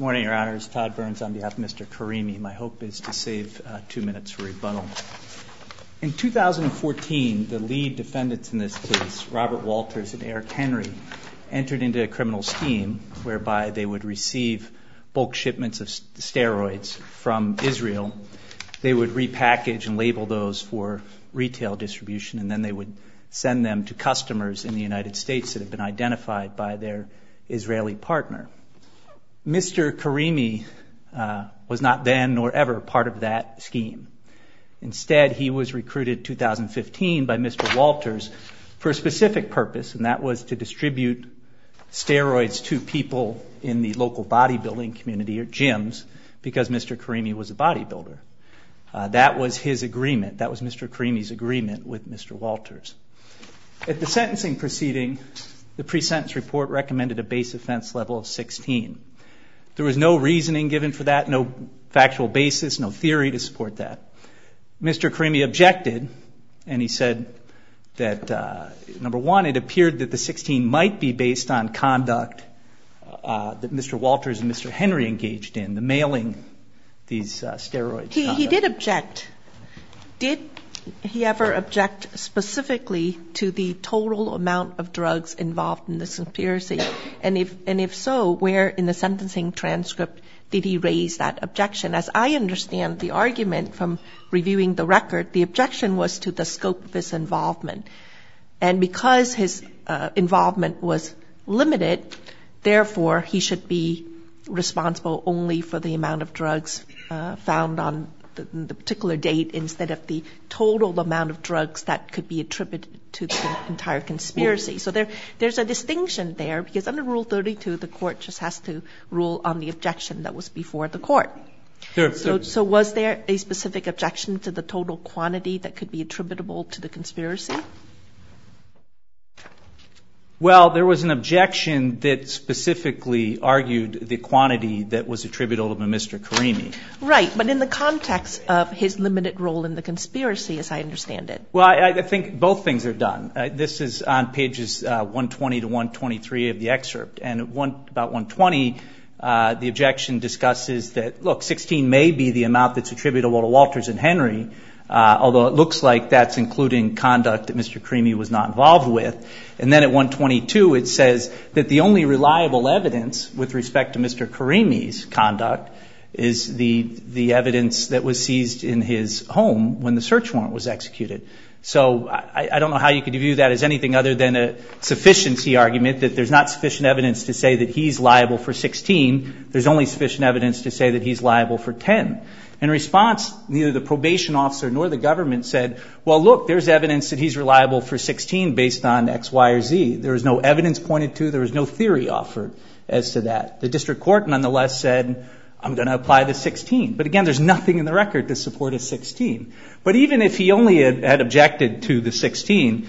Morning, Your Honors. Todd Burns on behalf of Mr. Karimi. My hope is to save 2 minutes for rebuttal. In 2014, the lead defendants in this case, Robert Walters and Eric Henry, entered into a criminal scheme whereby they would receive bulk shipments of steroids from Israel. They would repackage and label those for retail distribution, and then they would send them to customers in the United States that have been identified by their Israeli partner. Mr. Karimi was not then nor ever part of that scheme. Instead, he was recruited in 2015 by Mr. Walters for a specific purpose, and that was to distribute steroids to people in the local bodybuilding community or gyms because Mr. Karimi was a bodybuilder. That was his agreement. That was Mr. Karimi's agreement with Mr. Walters. At the sentencing proceeding, the pre-sentence report recommended a base offense level of 16. There was no reasoning given for that, no factual basis, no theory to support that. Mr. Karimi objected, and he said that, number one, it appeared that the 16 might be based on conduct that Mr. Walters and Mr. Henry engaged in, the mailing these steroids. He did object. Did he ever object specifically to the total amount of drugs involved in this conspiracy? And if so, where in the sentencing transcript did he raise that objection? As I understand the argument from reviewing the record, the objection was to the scope of his involvement. And because his involvement was limited, therefore he should be responsible only for the amount of drugs found on the particular date instead of the total amount of drugs that could be attributed to the entire conspiracy. So there's a distinction there, because under Rule 32, the court just has to rule on the objection that was before the court. So was there a specific objection to the total quantity that could be attributable to the conspiracy? Well, there was an objection that specifically argued the quantity that was attributable to Mr. Karimi. Right, but in the context of his limited role in the conspiracy, as I understand it. Well, I think both things are done. This is on pages 120 to 123 of the excerpt. And about 120, the objection discusses that, look, 16 may be the amount that's attributable to Walters and Henry, although it looks like that's including conduct that Mr. Karimi was not involved with. And then at 122, it says that the only reliable evidence with respect to Mr. Karimi's conduct is the evidence that was seized in his home when the search warrant was executed. So I don't know how you could view that as anything other than a sufficiency argument, that there's not sufficient evidence to say that he's liable for 16. There's only sufficient evidence to say that he's liable for 10. In response, neither the probation officer nor the government said, well, look, there's evidence that he's reliable for 16 based on X, Y, or Z. There was no evidence pointed to. There was no theory offered as to that. The district court nonetheless said, I'm going to apply the 16. But again, there's nothing in the record to support a 16. But even if he only had objected to the 16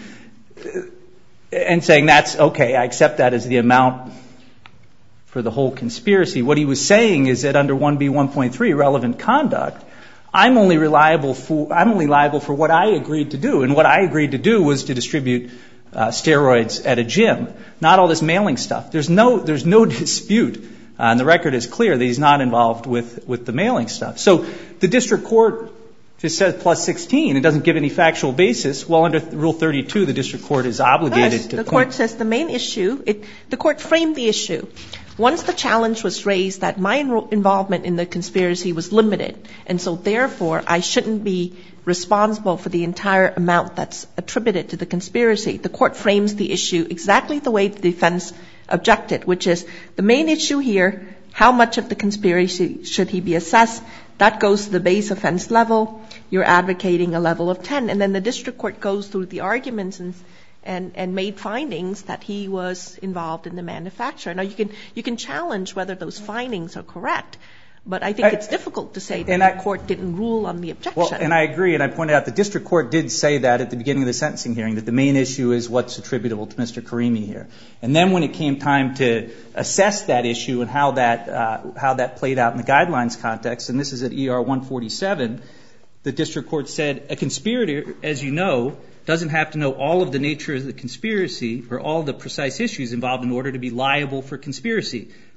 and saying that's okay, I accept that as the amount for the whole conspiracy, what he was saying is that under 1B1.3, relevant conduct, I'm only liable for what I agreed to do. And what I agreed to do was to distribute steroids at a gym, not all this mailing stuff. There's no dispute, and the record is clear that he's not involved with the mailing stuff. So the district court just says plus 16. It doesn't give any factual basis. Well, under Rule 32, the district court is obligated to point. The court says the main issue, the court framed the issue. Once the challenge was raised that my involvement in the conspiracy was limited, and so therefore I shouldn't be responsible for the entire amount that's attributed to the conspiracy, the court frames the issue exactly the way the defense objected, which is the main issue here, how much of the conspiracy should he be assessed? That goes to the base offense level. You're advocating a level of 10. And then the district court goes through the arguments and made findings that he was involved in the manufacture. Now, you can challenge whether those findings are correct, but I think it's difficult to say that the court didn't rule on the objection. Well, and I agree, and I pointed out the district court did say that at the beginning of the sentencing hearing, that the main issue is what's attributable to Mr. Karimi here. And then when it came time to assess that issue and how that played out in the guidelines context, and this is at ER 147, the district court said, a conspirator, as you know, doesn't have to know all of the nature of the conspiracy or all the precise issues involved in order to be liable for conspiracy.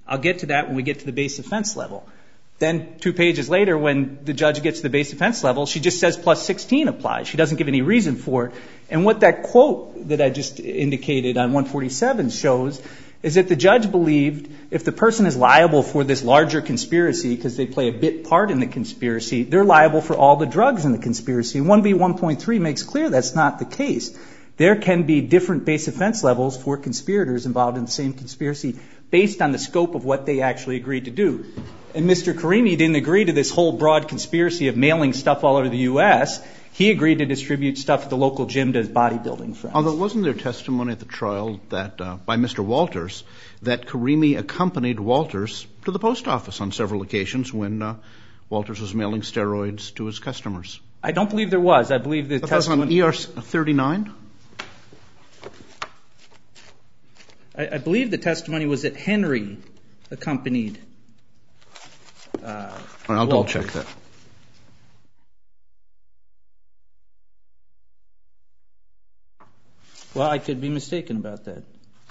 I'll get to that when we get to the base offense level. Then 2 pages later, when the judge gets to the base offense level, she just says plus 16 applies. She doesn't give any reason for it. And what that quote that I just indicated on 147 shows is that the judge believed if the person is liable for this larger conspiracy, because they play a bit part in the conspiracy, they're liable for all the drugs in the conspiracy. 1B1.3 makes clear that's not the case. There can be different base offense levels for conspirators involved in the same conspiracy based on the scope of what they actually agreed to do. And Mr. Karimi didn't agree to this whole broad conspiracy of mailing stuff all over the U.S. He agreed to distribute stuff at the local gym to his bodybuilding friends. Although wasn't there testimony at the trial that by Mr. Walters that Karimi accompanied Walters to the post office on several occasions when Walters was mailing steroids to his customers? I don't believe there was. I believe the testimony... That was on ER 39? I believe the testimony was that Henry accompanied I'll double check that. Well, I could be mistaken about that.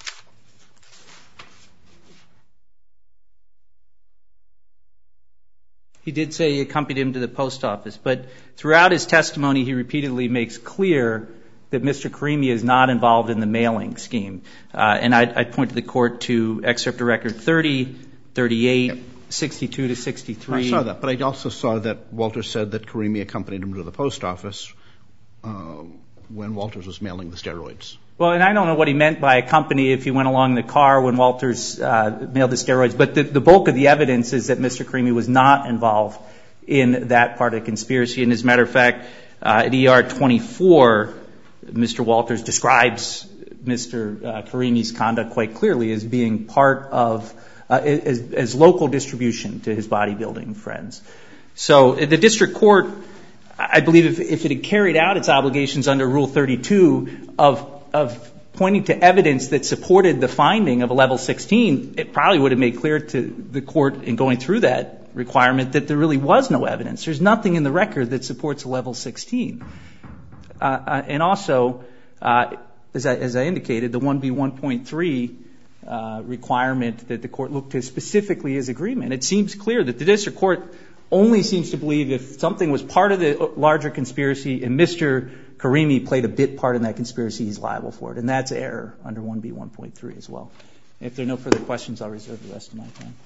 He did say he accompanied him to the post office, but throughout his testimony, he repeatedly makes clear that Mr. Karimi is not involved in the mailing scheme. And I'd point to the court to excerpt of record 30, 38, 62 to 63. I saw that, but I also saw that Walters said that Karimi accompanied him to the post office when Walters was mailing the steroids. Well, and I don't know what he meant by accompany if he went along in the car when Walters mailed the steroids, but the bulk of the evidence is that Mr. Karimi was not involved in that part of the conspiracy. And as a matter of fact, at ER 24, Mr. Walters describes Mr. Karimi's conduct quite clearly as being part of, as local distribution to his bodybuilding friends. So the district court, I believe if it had carried out its obligations under Rule 32 of pointing to evidence that supported the finding of a level 16, it probably would have made clear to the court in going through that requirement that there really was no evidence. There's nothing in the record that supports a level 16. And also, as I indicated, the 1B1.3 requirement that the court looked to specifically is agreement. It seems clear that the district court only seems to believe if something was part of the larger conspiracy and Mr. Karimi played a bit part in that conspiracy, he's liable for it. And that's error under 1B1.3 as well. If there are no further questions, I'll reserve the rest of my time.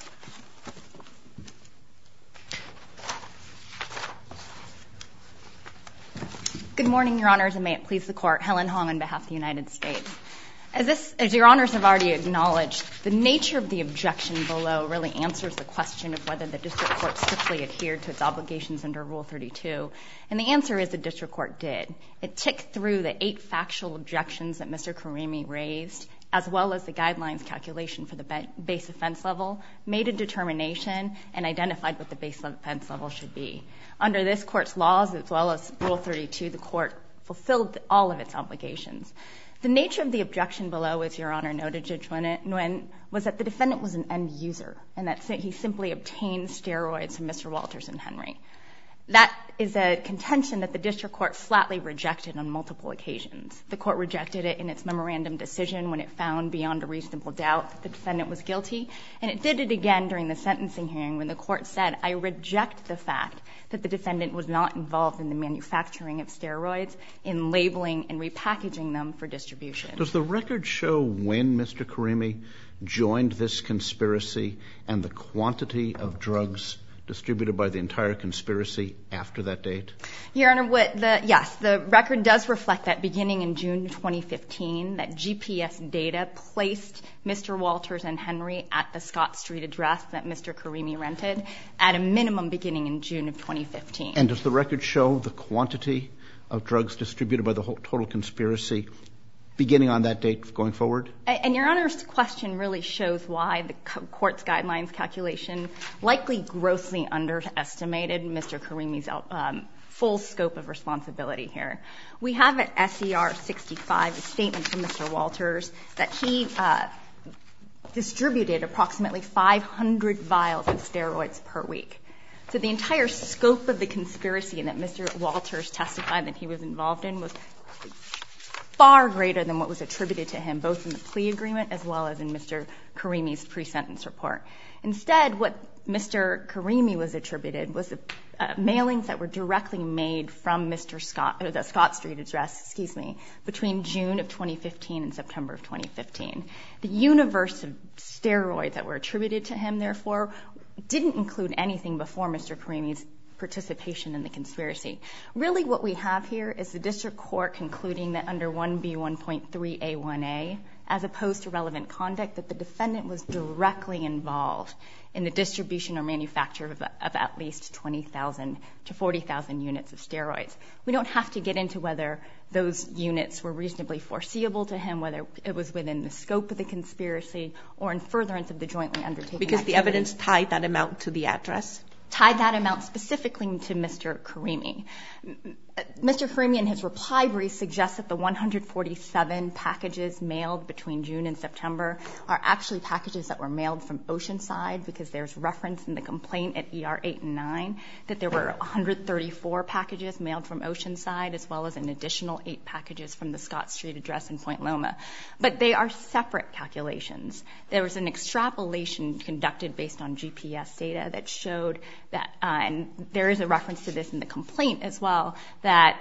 Good morning, Your Honors, and may it please the Court. Helen Hong on behalf of the United States. As Your Honors have already acknowledged, the nature of the objection below really answers the question of whether the district court strictly adhered to its obligations under Rule 32. And the answer is the district court did. It ticked through the 8 factual objections that Mr. Karimi raised, as well as the guidelines calculation for the base offense level, made a determination, and identified what the base offense level should be. Under this Court's laws, as well as Rule 32, the Court fulfilled all of its obligations. The nature of the objection below, as Your Honor noted, Judge Nguyen, was that the defendant was an end user, and that he simply obtained steroids from Mr. Walters and Henry. That is a contention that the district court flatly rejected on multiple occasions. The court rejected it in its memorandum decision when it found beyond a reasonable doubt that the defendant was guilty, and it did it again during the sentencing hearing when the court said, I reject the fact that the defendant was not involved in the manufacturing of steroids, in labeling and repackaging them for distribution. Does the record show when Mr. Karimi joined this conspiracy and the quantity of drugs distributed by the entire conspiracy after that date? Your Honor, yes, the record does reflect that beginning in June 2015, that GPS data placed Mr. Walters and Henry at the Scott Street address that Mr. Karimi rented, at a minimum beginning in June of 2015. And does the record show the quantity of drugs distributed by the whole total conspiracy beginning on that date going forward? And Your Honor's question really shows why the court's guidelines calculation likely grossly underestimated Mr. Karimi's full scope of responsibility here. We have at SER 65 a statement from Mr. Walters that he distributed approximately 500 vials of steroids per week. So the entire scope of the conspiracy that Mr. Walters testified that he was involved in was far greater than what was attributed to him, both in the plea agreement as well as in Mr. Karimi's pre-sentence report. Instead, what Mr. Karimi was attributed was the mailings that were directly made from Mr. Scott, or the Scott Street address, between June of 2015 and September of 2015. The universe of steroids that were attributed to him, therefore, didn't include anything before Mr. Karimi's participation in the conspiracy. Really what we have here is the district court concluding that under 1B1.3A1A, as opposed to relevant conduct, that the defendant was directly involved in the distribution or manufacture of at least 20,000 to 40,000 units of steroids. We don't have to get into whether those units were reasonably foreseeable to him, whether it was within the scope of the conspiracy or in furtherance of the jointly undertaken Because activity. the evidence tied that amount to the address? Tied that amount specifically to Mr. Karimi. Mr. Karimi, in his reply brief, suggests that the 147 packages mailed between June and September are actually packages that were mailed from Oceanside, because there's reference in the complaint at ER 8 and 9 that there were 134 packages mailed from Oceanside, as well as an additional 8 packages from the Scott Street address in Point Loma. But they are separate calculations. There was an extrapolation conducted based on GPS data that showed that, and there is a reference to this in the complaint as well, that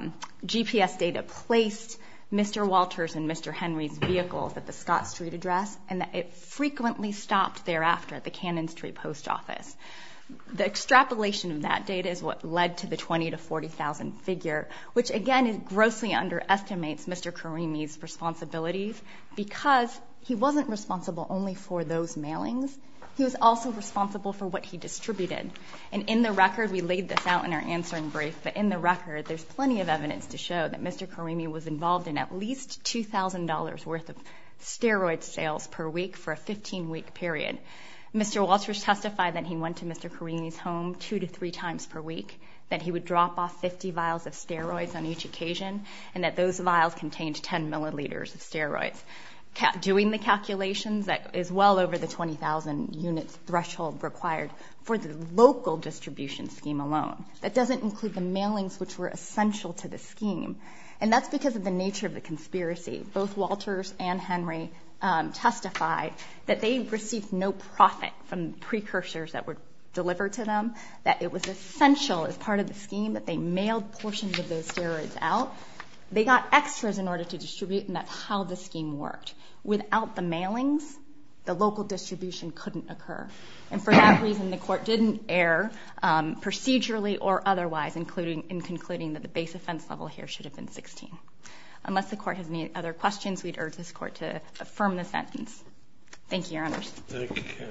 GPS data placed Mr. Walters and Mr. Henry's vehicles at the Scott Street address, and that it frequently stopped thereafter at the Cannon Street post office. The extrapolation of that data is what led to the 20 to 40,000 figure, which again is grossly underestimates Mr. Karimi's responsibilities, because he wasn't responsible only for those mailings. He was also responsible for what he distributed. And in the record, we laid this out in our answering brief, but in the record, there's plenty of evidence to show that Mr. Karimi was involved in at least $2,000 worth of steroid sales per week for a 15-week period. Mr. Walters testified that he went to Mr. Karimi's home 2 to 3 times per week, that he would drop off 50 vials of steroids on each occasion, and that those vials contained 10 milliliters of steroids. Doing the calculations, that is well over the 20,000 units threshold required for the local distribution scheme alone. That doesn't include the mailings which were essential to the scheme. And that's because of the nature of the conspiracy. Both Walters and Henry testified that they received no profit from the precursors that were delivered to them, that it was essential as part of the scheme that they mailed portions of those steroids out. They got extras in order to distribute, and that's how the scheme worked. Without the mailings, the local distribution couldn't occur. And for that reason, the court didn't err procedurally or otherwise, including in concluding that the base offense level here should have been 16. Unless the court has any other questions, we'd urge this court to affirm the sentence. Thank you, Your Honors. Thank you, Kenneth.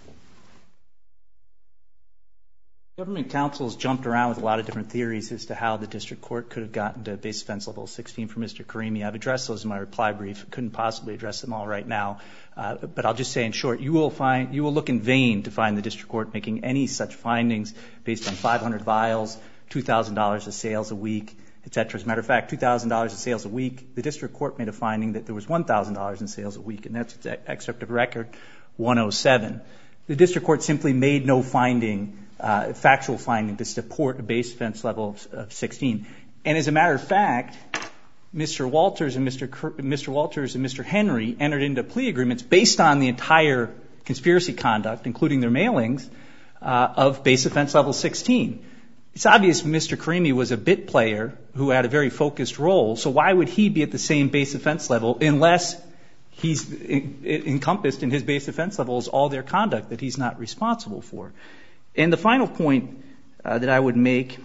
Government counsel has jumped around with a lot of different theories as to how the district court could have gotten to base offense level 16 for Mr. Karimi. I've addressed those in my reply brief. Couldn't possibly address them all right now. But I'll just say in short, you will look in vain to find the district court making any such findings based on 500 vials, $2,000 of sales a week, et cetera. As a matter of fact, $2,000 of sales a week, the district court made a finding that there was $1,000 in sales a week, and that's the excerpt of record 107. The district court simply made no finding, factual finding, to support a base offense level of 16. And as a matter of fact, Mr. Walters and Mr. Henry entered into plea agreements based on the entire conspiracy conduct, including their mailings, of base offense level 16. It's obvious Mr. Karimi was a bit player who had a very focused role, so why would he be at the same base offense level unless he's encompassed in his base offense level as all their conduct that he's not responsible for? And the final point that I would make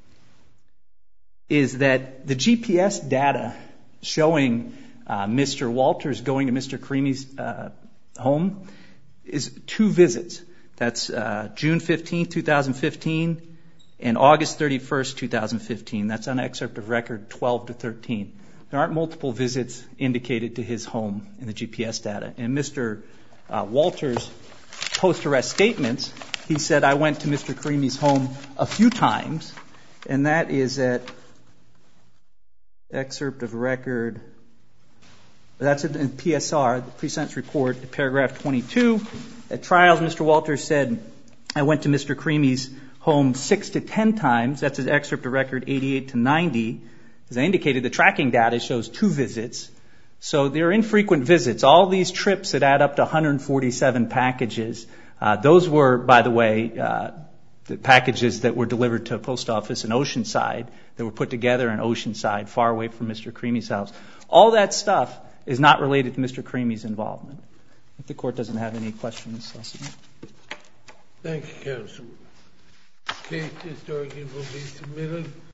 is that the GPS data showing Mr. Walters going to Mr. Karimi's home is 2 visits. That's June 15, 2015 and August 31st, 2015. That's on excerpt of record 12 to 13. There aren't multiple visits indicated to his home in the GPS data. In Mr. Walters' post-arrest statements, he said, I went to Mr. Karimi's home a few times, and that is at excerpt of record, that's in PSR, the pre-sentence report, paragraph 22. At trials, Mr. Walters said, I went to Mr. Karimi's home 6 to 10 times. That's his excerpt of record 88 to 90. As I indicated, the tracking data shows 2 visits. So they're infrequent visits. All these trips that add up to 147 packages, those were, by the way, the packages that were delivered to a post office in Oceanside, that were put together in Oceanside, far away from Mr. Creamy's house. All that stuff is not related to Mr. Creamy's involvement. If the court doesn't have any questions, I'll submit. Thank you, counsel. Case is argued will be submitted.